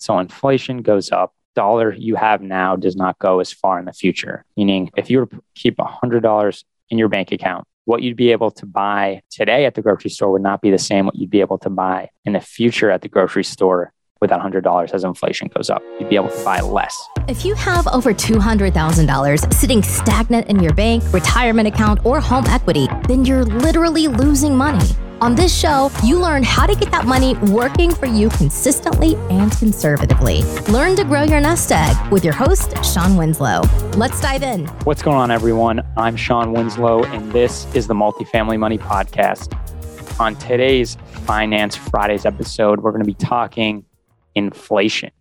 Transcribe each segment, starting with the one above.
So inflation goes up. Dollar you have now does not go as far in the future. Meaning, if you were to keep $100 in your bank account, what you'd be able to buy today at the grocery store would not be the same what you'd be able to buy in the future at the grocery store with that $100 as inflation goes up. You'd be able to buy less. If you have over $200,000 sitting stagnant in your bank, retirement account, or home equity, then you're literally losing money. On this show, you learn how to get that money working for you consistently and conservatively. Learn to grow your nest egg with your host, Sean Winslow. Let's dive in. What's going on, everyone? I'm Sean Winslow, and this is the Multifamily Money Podcast. On today's Finance Fridays episode, we're going to be talking inflation.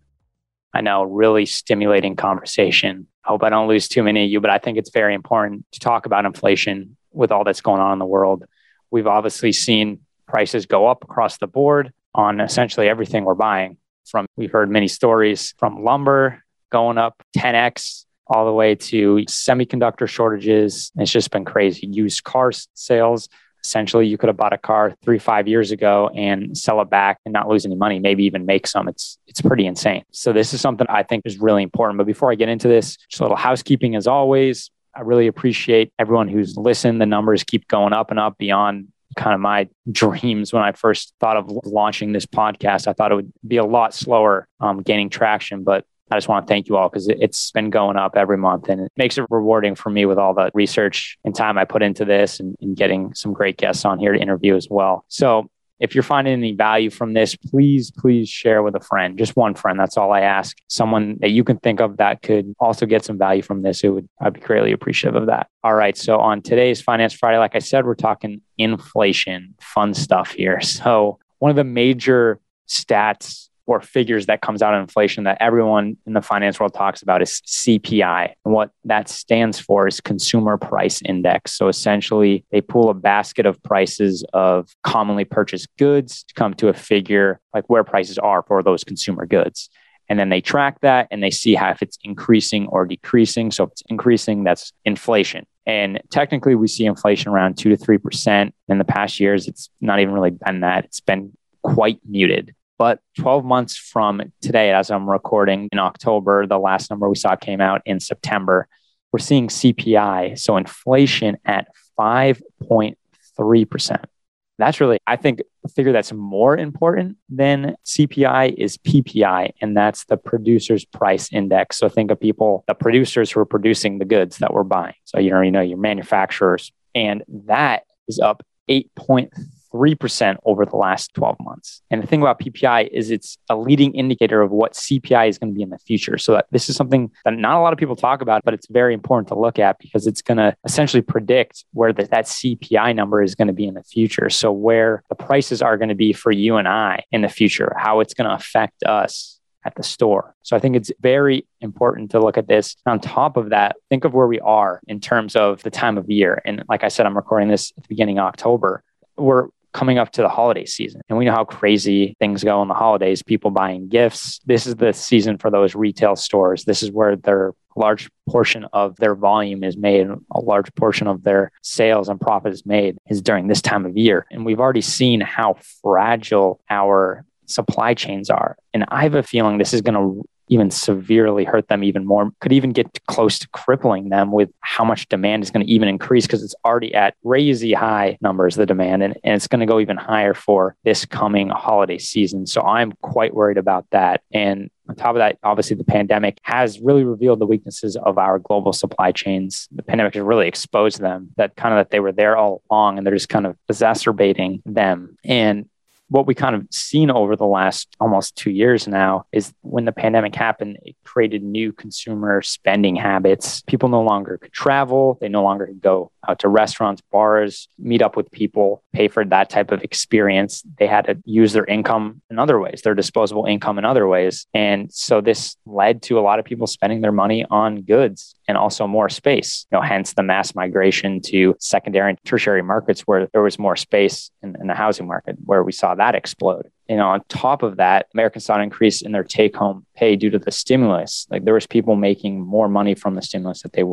I know, really stimulating conversation. I hope I don't lose too many of you, but I think it's very important to talk about inflation with all that's going on in the world. We've obviously seen prices go up across the board on essentially everything we're buying. We've heard many stories from lumber going up 10x all the way to semiconductor shortages. It's just been crazy. Used car sales. Essentially, you could have bought a car 3-5 years ago and sell it back and not lose any money, maybe even make some. It's pretty insane. So this is something I think is really important. But before I get into this, just a little housekeeping as always. I really appreciate everyone who's listened. The numbers keep going up and up beyond kind of my dreams. When I first thought of launching this podcast, I thought it would be a lot slower gaining traction, but I just want to thank you all because it's been going up every month, and it makes it rewarding for me with all the research and time I put into this and getting some great guests on here to interview as well. So if you're finding any value from this, please share with a friend, just one friend. That's all I ask. Someone that you can think of that could also get some value from this. I'd be greatly appreciative of that. All right. So on today's Finance Friday, like I said, we're talking inflation, fun stuff here. So one of the major stats or figures that comes out of inflation that everyone in the finance world talks about is CPI. And what that stands for is Consumer Price Index. So essentially, they pull a basket of prices of commonly purchased goods to come to a figure like where prices are for those consumer goods. And then they track that and they see how if it's increasing or decreasing. So if it's increasing, that's inflation. And technically, we see inflation around 2 to 3%. In the past years, it's not even really been that. It's been quite muted. But 12 months from today, as I'm recording in October, the last number we saw came out in September, we're seeing CPI, so inflation at 5.3%. That's really, I think, a figure that's more important than CPI is PPI, and that's the Producer's Price Index. So think of the producers who are producing the goods that we're buying. So your manufacturers, and that is up 8.3% over the last 12 months. And the thing about PPI is it's a leading indicator of what CPI is going to be in the future. So that this is something that not a lot of people talk about, but it's very important to look at because it's going to essentially predict where that CPI number is going to be in the future. So where the prices are going to be for you and I in the future, how it's going to affect us at the store. So I think it's very important to look at this. On top of that, think of where we are in terms of the time of year. And like I said, I'm recording this at the beginning of October. We're coming up to the holiday season. And we know how crazy things go in the holidays, people buying gifts. This is the season for those retail stores. This is where their large portion of their volume is made. A large portion of their sales and profit is made is during this time of year. And we've already seen how fragile our supply chains are. And I have a feeling this is going to even severely hurt them even more, could even get close to crippling them with how much demand is going to even increase because it's already at crazy high numbers, the demand, and it's going to go even higher for this coming holiday season. So I'm quite worried about that. And on top of that, obviously the pandemic has really revealed the weaknesses of our global supply chains. The pandemic has really exposed them that they were there all along and they're just kind of exacerbating them. And what we kind of seen over the last almost 2 years now is when the pandemic happened, it created new consumer spending habits. People no longer could travel. They no longer could go out to restaurants, bars, meet up with people, pay for that type of experience. They had to use their income in other ways, their disposable income in other ways. And so this led to a lot of people spending their money on goods and also more space, hence the mass migration to secondary and tertiary markets where there was more space in the housing market, where we saw that explode. On top of that, Americans saw an increase in their take-home pay due to the stimulus. Like there was people making more money from the stimulus that they were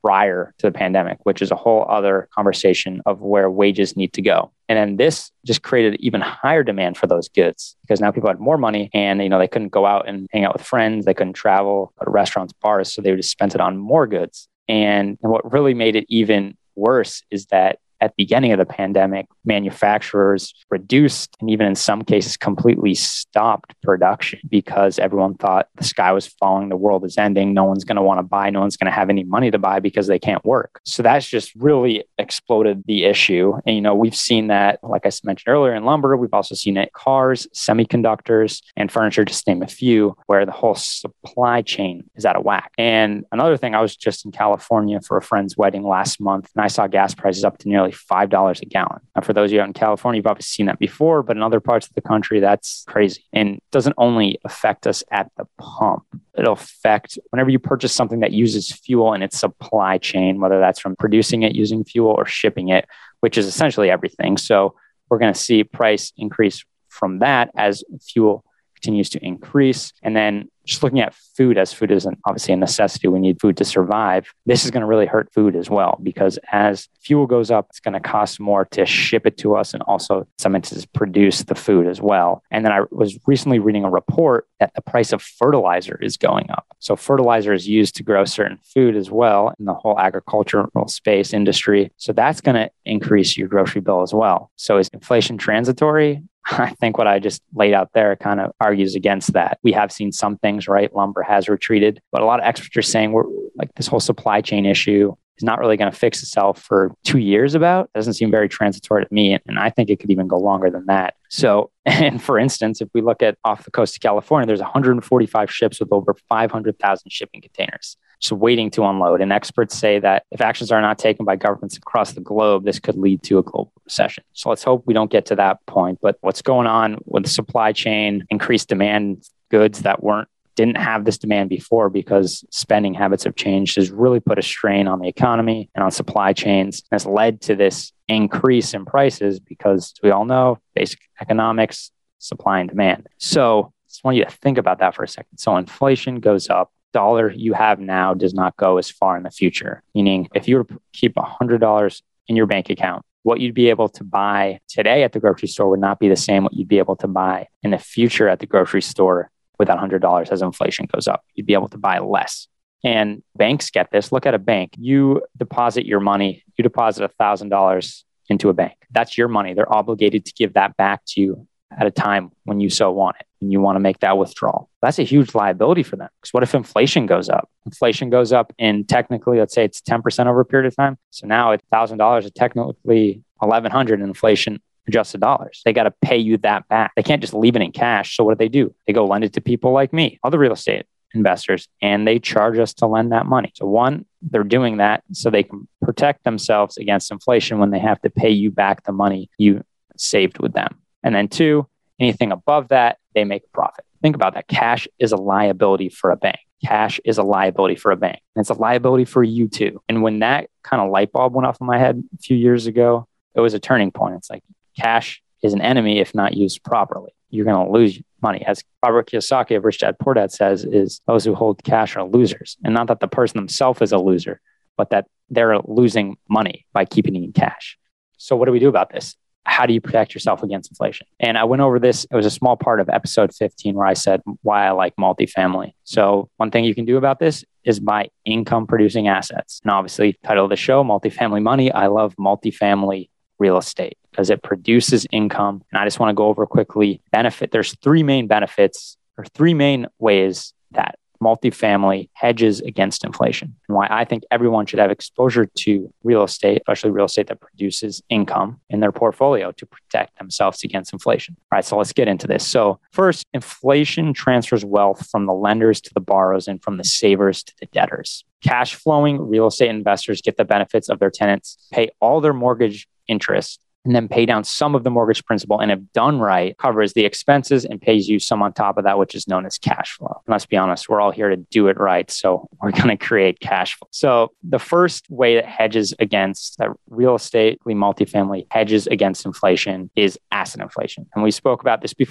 prior to the pandemic, which is a whole other conversation of where wages need to go. And then this just created even higher demand for those goods because now people had more money and, they couldn't go out and hang out with friends. They couldn't travel, go to restaurants, bars. So they would just spend it on more goods. And what really made it even worse is that at the beginning of the pandemic, manufacturers reduced and even in some cases completely stopped production because everyone thought the sky was falling, the world is ending, no one's going to want to buy, no one's going to have any money to buy because they can't work. So that's just really exploded the issue. And, we've seen that, like I mentioned earlier, in lumber. We've also seen it in cars, semiconductors, and furniture, just to name a few, where the whole supply chain is out of whack. And another thing, I was just in California for a friend's wedding last month, and I saw gas prices up to nearly $5 a gallon. Now, for those of you out in California, you've probably seen that before, but in other parts of the country, that's crazy. And it doesn't only affect us at the pump. It'll affect whenever you purchase something that uses fuel in its supply chain, whether that's from producing it using fuel or shipping it, which is essentially everything. So we're going to see price increase from that as fuel continues to increase. And then just looking at food, as food isn't obviously a necessity, we need food to survive. This is going to really hurt food as well, because as fuel goes up, it's going to cost more to ship it to us and also in some instances produce the food as well. And then I was recently reading a report that the price of fertilizer is going up. So fertilizer is used to grow certain food as well in the whole agricultural space industry. So that's going to increase your grocery bill as well. So is inflation transitory? I think what I just laid out there kind of argues against that. We have seen some things, right? Lumber has retreated, but a lot of experts are saying we're like this whole supply chain issue is not really going to fix itself for 2 years about. It doesn't seem very transitory to me. And I think it could even go longer than that. So, and for instance, if we look at off the coast of California, there's 145 ships with over 500,000 shipping containers just waiting to unload. And experts say that if actions are not taken by governments across the globe, this could lead to a global recession. So let's hope we don't get to that point. But what's going on with the supply chain, increased demand, goods that didn't have this demand before because spending habits have changed, has really put a strain on the economy and on supply chains. And has led to this increase in prices because, as we all know, basic economics, supply and demand. So I just want you to think about that for a second. So inflation goes up. Dollar you have now does not go as far in the future. Meaning, if you were to keep $100 in your bank account, what you'd be able to buy today at the grocery store would not be the same what you'd be able to buy in the future at the grocery store with that $100 as inflation goes up. You'd be able to buy less. And banks get this. Look at a bank. You deposit your money. You deposit $1,000 into a bank. That's your money. They're obligated to give that back to you at a time when you so want it and you want to make that withdrawal. That's a huge liability for them. Because what if inflation goes up? Inflation goes up in technically, let's say it's 10% over a period of time. So now it's $1,000 is technically $1,100 in inflation adjusted dollars. They got to pay you that back. They can't just leave it in cash. So what do? They go lend it to people like me, other real estate investors, and they charge us to lend that money. So one, they're doing that so they can protect themselves against inflation when they have to pay you back the money you saved with them. And then two, anything above that, they make a profit. Think about that. Cash is a liability for a bank. Cash is a liability for a bank. And it's a liability for you too. And when that kind of light bulb went off in my head a few years ago, it was a turning point. It's like cash is an enemy if not used properly. You're going to lose money. As Robert Kiyosaki of Rich Dad Poor Dad says, is those who hold cash are losers. And not that the person themselves is a loser, but that they're losing money by keeping it in cash. So what do we do about this? How do you protect yourself against inflation? And I went over this. It was a small part of episode 15 where I said why I like multifamily. So one thing you can do about this is buy income producing assets. And obviously, title of the show, Multifamily Money. I love multifamily real estate because it produces income. And I just want to go over quickly There's three main benefits or three main ways that multifamily hedges against inflation and why I think everyone should have exposure to real estate, especially real estate that produces income in their portfolio to protect themselves against inflation. All right, so let's get into this. So first, inflation transfers wealth from the lenders to the borrowers and from the savers to the debtors. Cash flowing real estate investors get the benefits of their tenants, pay all their mortgage interest, and then pay down some of the mortgage principal, and if done right, covers the expenses and pays you some on top of that, which is known as cash flow. And let's be honest, we're all here to do it right. So we're going to create cash flow. So the first way that hedges against that real estate, multifamily hedges against inflation is asset inflation. And we spoke about this before.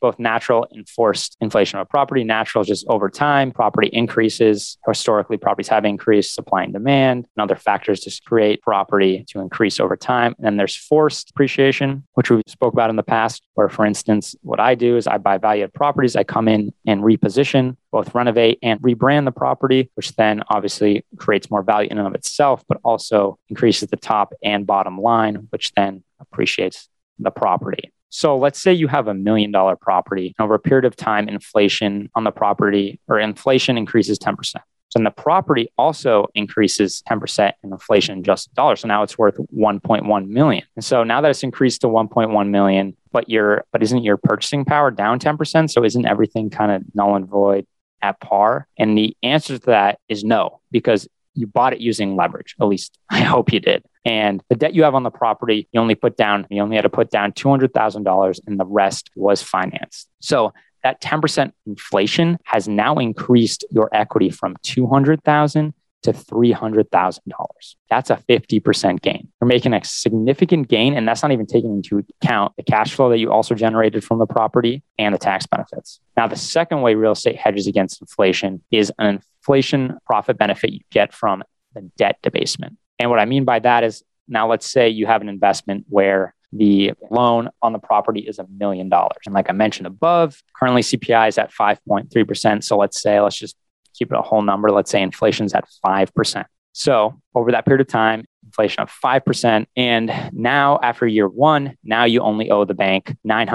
both natural and forced inflation of a property. Natural is just over time, property increases. Historically, properties have increased, supply and demand, and other factors just create property to increase over time. And then there's forced appreciation, which we spoke about in the past, where, for instance, what I do is I buy valued properties. I come in and reposition, both renovate and rebrand the property, which then obviously creates more value in and of itself, but also increases the top and bottom line, which then appreciates the property. So let's say you have $1 million property. Over a period of time, inflation on the property or inflation increases 10%. So then the property also increases 10% in inflation adjusted dollars. So now it's worth 1.1 million. And so now that it's increased to 1.1 million, but isn't your purchasing power down 10%? So isn't everything kind of null and void at par? And the answer to that is no, because you bought it using leverage. At least I hope you did. And the debt you have on the property, you only had to put down $200,000 and the rest was financed. So that 10% inflation has now increased your equity from $200,000 to $300,000. That's a 50% gain. You're making a significant gain, and that's not even taking into account the cash flow that you also generated from the property and the tax benefits. Now, the second way real estate hedges against inflation is an inflation profit benefit you get from the debt debasement. And what I mean by that is, now let's say you have an investment where the loan on the property is $1 million. And like I mentioned above, currently CPI is at 5.3%. So let's just keep it a whole number. Let's say inflation's at 5%. So over that period of time, inflation of 5%. And now after year one, now you only owe the bank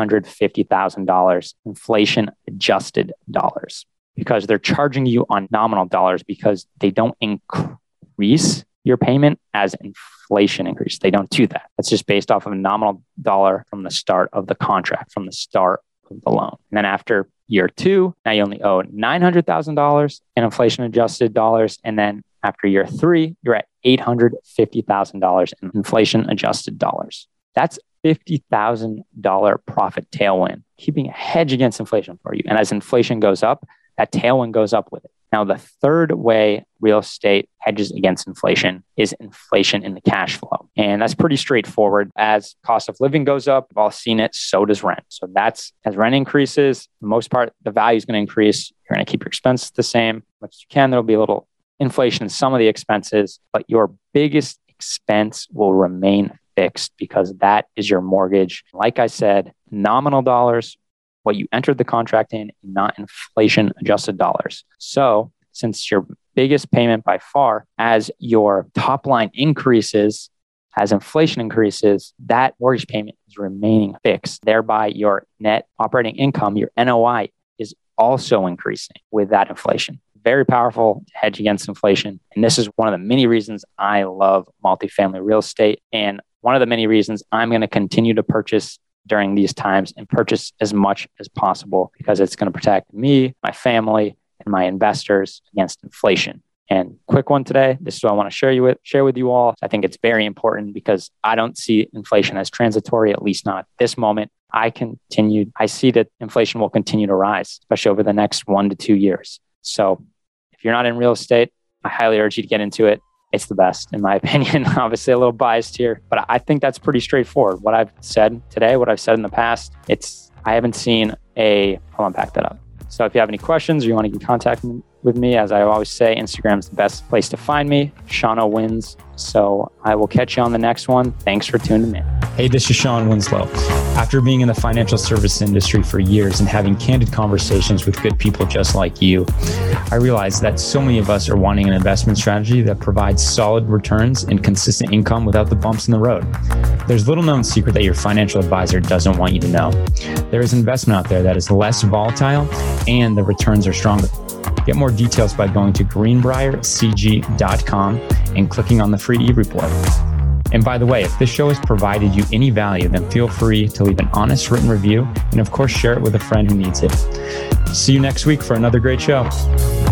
$950,000 inflation adjusted dollars, because they're charging you on nominal dollars because they don't increase your payment as inflation increases. They don't do that. That's just based off of a nominal dollar from the start of the contract, from the start of the loan. And then after year two, now you only owe $900,000 in inflation adjusted dollars. And then after year three, you're at $850,000 in inflation adjusted dollars. That's $50,000 profit tailwind, keeping a hedge against inflation for you. And as inflation goes up, that tailwind goes up with it. Now, the third way real estate hedges against inflation is inflation in the cash flow. And that's pretty straightforward. As cost of living goes up, we've all seen it, so does rent. So that's, as rent increases, for the most part, the value is going to increase. You're going to keep your expenses the same. Much as you can, there'll be a little inflation in some of the expenses, but your biggest expense will remain fixed because that is your mortgage. Like I said, nominal dollars, what you entered the contract in, not inflation adjusted dollars. So since your biggest payment by far, as your top line increases, as inflation increases, that mortgage payment is remaining fixed. Thereby your net operating income, your NOI, is also increasing with that inflation. Very powerful to hedge against inflation. And this is one of the many reasons I love multifamily real estate. And one of the many reasons I'm going to continue to purchase during these times and purchase as much as possible, because it's going to protect me, my family, and my investors against inflation. And quick one today, this is what I want to share with you all. I think it's very important because I don't see inflation as transitory, at least not at this moment. I see that inflation will continue to rise, especially over the next 1 to 2 years. So if you're not in real estate, I highly urge you to get into it. It's the best, in my opinion. Obviously, a little biased here, but I think that's pretty straightforward. What I've said today, what I've said in the past, I haven't seen I'll unpack that up. So if you have any questions or you want to get in contact with me, as I always say, Instagram's the best place to find me. Sean O Wins. So I will catch you on the next one. Thanks for tuning in. Hey, this is Sean Winslow. After being in the financial service industry for years and having candid conversations with good people just like you, I realized that so many of us are wanting an investment strategy that provides solid returns and consistent income without the bumps in the road. There's little known secret that your financial advisor doesn't want you to know. There is investment out there that is less volatile and the returns are stronger. Get more details by going to greenbriercg.com and clicking on the free e-report. And by the way, if this show has provided you any value, then feel free to leave an honest written review and of course share it with a friend who needs it. See you next week for another great show.